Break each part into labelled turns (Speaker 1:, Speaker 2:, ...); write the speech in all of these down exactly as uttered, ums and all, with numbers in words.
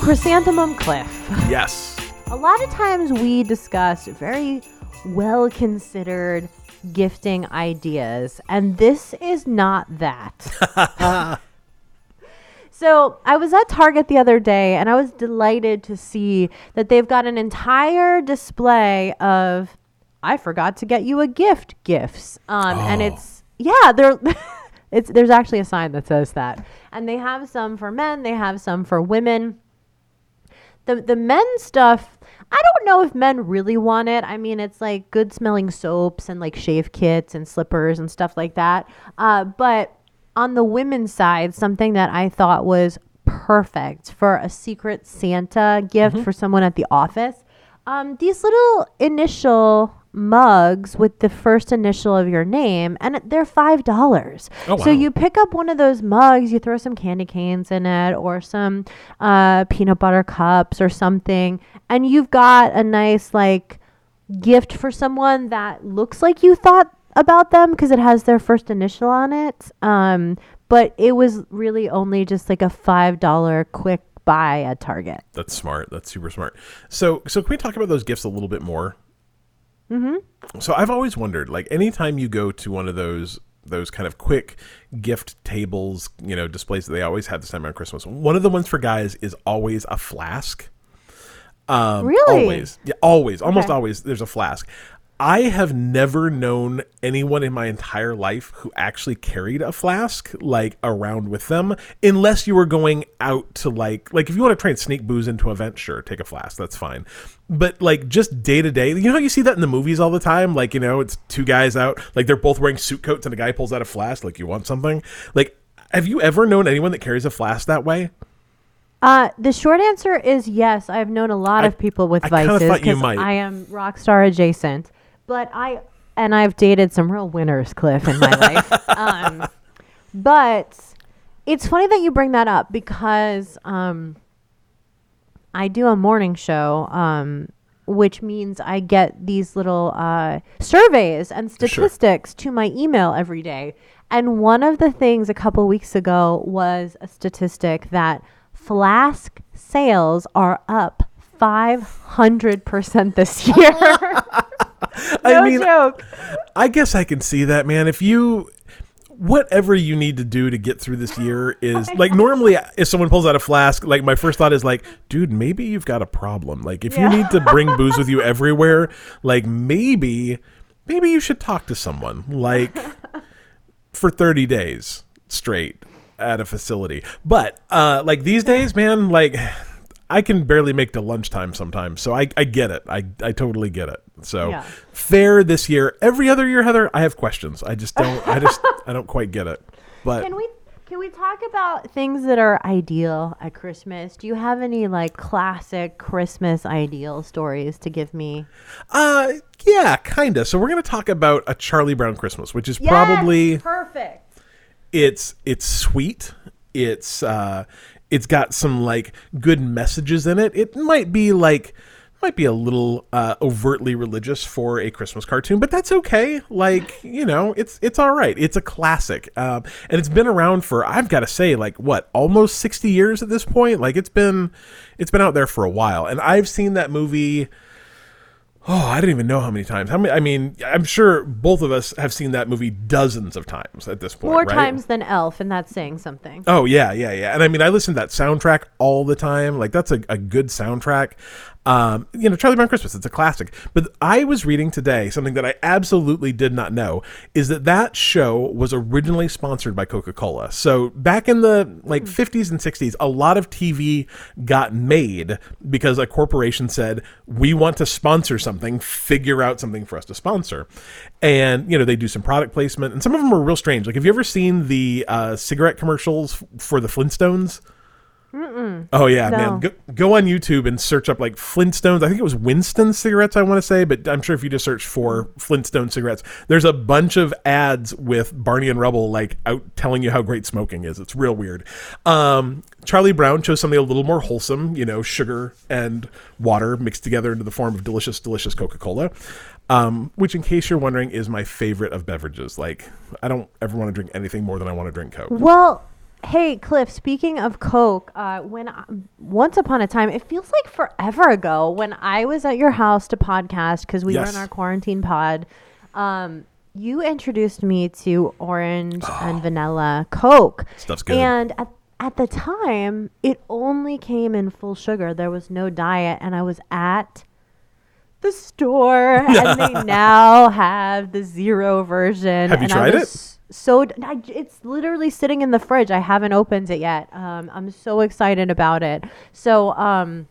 Speaker 1: Chrysanthemum Cliff.
Speaker 2: Yes.
Speaker 1: A lot of times we discuss very well-considered gifting ideas, and this is not that. So I was at Target the other day, and I was delighted to see that they've got an entire display of "I forgot to get you a gift" gifts, um,
Speaker 2: oh.
Speaker 1: and it's yeah, they're it's there's actually a sign that says that, and they have some for men, they have some for women. The the men's stuff, I don't know if men really want it. I mean, it's like good smelling soaps and like shave kits and slippers and stuff like that. Uh, but on the women's side, something that I thought was perfect for a Secret Santa gift mm-hmm. for someone at the office. Um, these little initial mugs with the first initial of your name, and they're five dollars.
Speaker 2: Oh, wow.
Speaker 1: So you pick up one of those mugs, you throw some candy canes in it or some uh, peanut butter cups or something, and you've got a nice like gift for someone that looks like you thought about them because it has their first initial on it. Um, but it was really only just like a five dollar quick buy at Target.
Speaker 2: That's smart. That's super smart. So, so can we talk about those gifts a little bit more?
Speaker 1: Mm-hmm.
Speaker 2: So I've always wondered, like, anytime you go to one of those those kind of quick gift tables, you know, displays that they always have this time around Christmas, one of the ones for guys is always a flask. Um,
Speaker 1: really?
Speaker 2: Always. Yeah, always. Almost
Speaker 1: Okay.
Speaker 2: always there's a flask. I have never known anyone in my entire life who actually carried a flask like around with them, unless you were going out to like, like if you want to try and sneak booze into an event, sure, take a flask. That's fine. But like just day to day, you know how you see that in the movies all the time? Like, you know, it's two guys out, like they're both wearing suit coats and a guy pulls out a flask. Like, you want something? Like, have you ever known anyone that carries a flask that way?
Speaker 1: Uh, the short answer is yes. I've known a lot
Speaker 2: I-
Speaker 1: of people with
Speaker 2: I kinda
Speaker 1: vices
Speaker 2: thought you
Speaker 1: because
Speaker 2: might.
Speaker 1: I am rock star adjacent. But I, and I've dated some real winners, Cliff, in my life. Um, but it's funny that you bring that up because um, I do a morning show, um, which means I get these little uh, surveys and statistics to my email every day. And one of the things a couple weeks ago was a statistic that flask sales are up five hundred percent this year.
Speaker 2: I
Speaker 1: No
Speaker 2: mean,
Speaker 1: joke.
Speaker 2: I guess I can see that, man. If you, whatever you need to do to get through this year is like, normally if someone pulls out a flask, like my first thought is like, dude, maybe you've got a problem. Like if
Speaker 1: Yeah.
Speaker 2: you need to bring booze with you everywhere, like maybe, maybe you should talk to someone like for thirty days straight at a facility. But uh, like these days, man, like I can barely make to lunchtime sometimes. So I, I get it. I, I totally get it. So
Speaker 1: Yeah.
Speaker 2: fair this year. Every other year, Heather, I have questions. I just don't, I just, I don't quite get it. But
Speaker 1: Can we can we talk about things that are ideal at Christmas? Do you have any like classic Christmas ideal stories to give me?
Speaker 2: uh, yeah, kind of. So we're going to talk about A Charlie Brown Christmas, which is
Speaker 1: Yes,
Speaker 2: probably,
Speaker 1: perfect.
Speaker 2: it's, it's sweet. It's, uh, it's got some like good messages in it. It might be like, might be a little uh, overtly religious for a Christmas cartoon, but that's okay. Like, you know, it's it's all right. It's a classic, um, and it's been around for, I've got to say, like what, almost sixty years at this point. Like it's been it's been out there for a while, and I've seen that movie. Oh, I don't even know how many times. How many? I mean, I'm sure both of us have seen that movie dozens of times at this point.
Speaker 1: More
Speaker 2: right?
Speaker 1: times than Elf, and that's saying something.
Speaker 2: Oh yeah, yeah, yeah. And I mean, I listen to that soundtrack all the time. Like that's a, a good soundtrack. Um, you know, Charlie Brown Christmas, it's a classic. But I was reading today something that I absolutely did not know is that that show was originally sponsored by Coca-Cola. So back in the like fifties and sixties, a lot of T V got made because a corporation said, we want to sponsor something, figure out something for us to sponsor. And, you know, they do some product placement and some of them are real strange. Like, have you ever seen the uh, cigarette commercials for the Flintstones?
Speaker 1: Mm-mm.
Speaker 2: Oh yeah,
Speaker 1: No.
Speaker 2: man. Go, go on YouTube and search up like Flintstones. I think it was Winston cigarettes, I want to say, but I'm sure if you just search for Flintstone cigarettes, there's a bunch of ads with Barney and Rubble like out telling you how great smoking is. It's real weird. Um, Charlie Brown chose something a little more wholesome, you know, sugar and water mixed together into the form of delicious, delicious Coca-Cola. Um, which, in case you're wondering, is my favorite of beverages. Like, I don't ever want to drink anything more than I want to drink Coke.
Speaker 1: Well, Hey, Cliff, speaking of Coke, uh, when I, once upon a time, it feels like forever ago when I was at your house to podcast because we were
Speaker 2: Yes.
Speaker 1: in our quarantine pod, um, you introduced me to orange and vanilla Coke.
Speaker 2: Stuff's good.
Speaker 1: And at, at the time, it only came in full sugar. There was no diet. And I was at the store and they now have the zero version.
Speaker 2: Have you
Speaker 1: and
Speaker 2: tried
Speaker 1: I
Speaker 2: it?
Speaker 1: was So d- I, it's literally sitting in the fridge. I haven't opened it yet. Um, I'm so excited about it. So, um,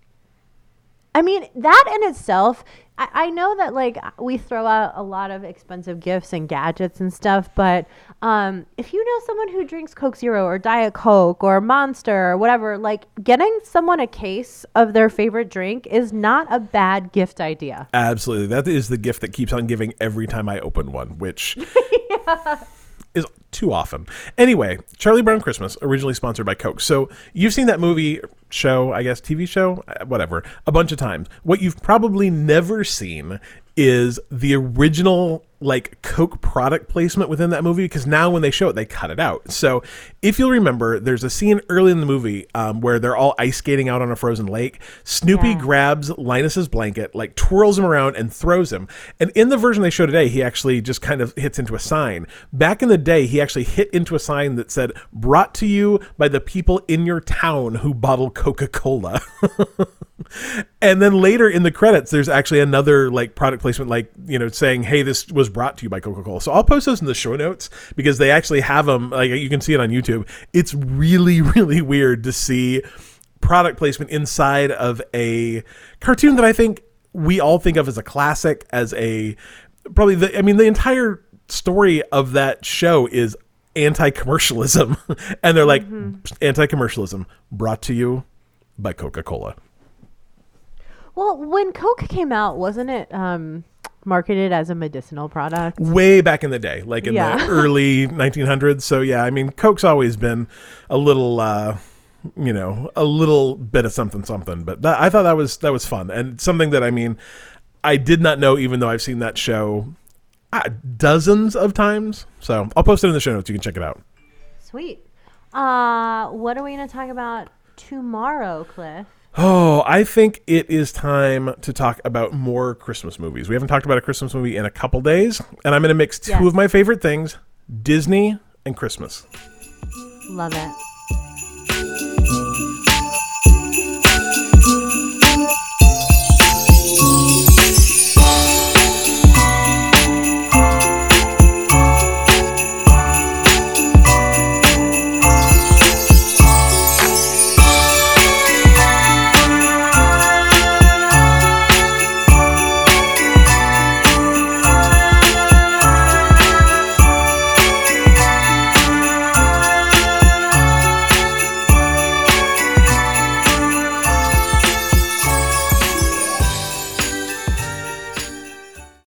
Speaker 1: I mean, that in itself, I, I know that like we throw out a lot of expensive gifts and gadgets and stuff, but um, if you know someone who drinks Coke Zero or Diet Coke or Monster or whatever, like getting someone a case of their favorite drink is not a bad gift idea.
Speaker 2: Absolutely. That is the gift that keeps on giving every time I open one, which yeah. is too often. Anyway, Charlie Brown Christmas, originally sponsored by Coke. So you've seen that movie, show, I guess, T V show, uh, whatever, a bunch of times. What you've probably never seen is the original like Coke product placement within that movie, because now when they show it, they cut it out. So if you'll remember, there's a scene early in the movie um, where they're all ice skating out on a frozen lake. Snoopy
Speaker 1: Yeah.
Speaker 2: grabs Linus's blanket, like twirls him around and throws him. And in the version they show today, he actually just kind of hits into a sign. Back in the day, he actually hit into a sign that said, "Brought to you by the people in your town who bottle Coca-Cola." And then later in the credits, there's actually another like product placement, like, you know, saying, "Hey, this was brought to you by Coca-Cola." So I'll post those in the show notes because they actually have them. Like you can see it on YouTube. It's really, really weird to see product placement inside of a cartoon that I think we all think of as a classic, as a probably the, I mean, the entire story of that show is anti-commercialism. And they're like, mm-hmm. anti-commercialism brought to you by Coca-Cola.
Speaker 1: Well, when Coke came out, wasn't it um, marketed as a medicinal product?
Speaker 2: Way back in the day, like in
Speaker 1: Yeah.
Speaker 2: the early nineteen hundreds. So yeah, I mean, Coke's always been a little, uh, you know, a little bit of something, something. But that, I thought that was that was fun, and something that I mean, I did not know, even though I've seen that show uh, dozens of times. So I'll post it in the show notes. You can check it out.
Speaker 1: Sweet. Uh, what are we going to talk about tomorrow, Cliff?
Speaker 2: Oh, I think it is time to talk about more Christmas movies. We haven't talked about a Christmas movie in a couple days, and I'm going to mix two
Speaker 1: Yes.
Speaker 2: of my favorite things, Disney and Christmas.
Speaker 1: Love it.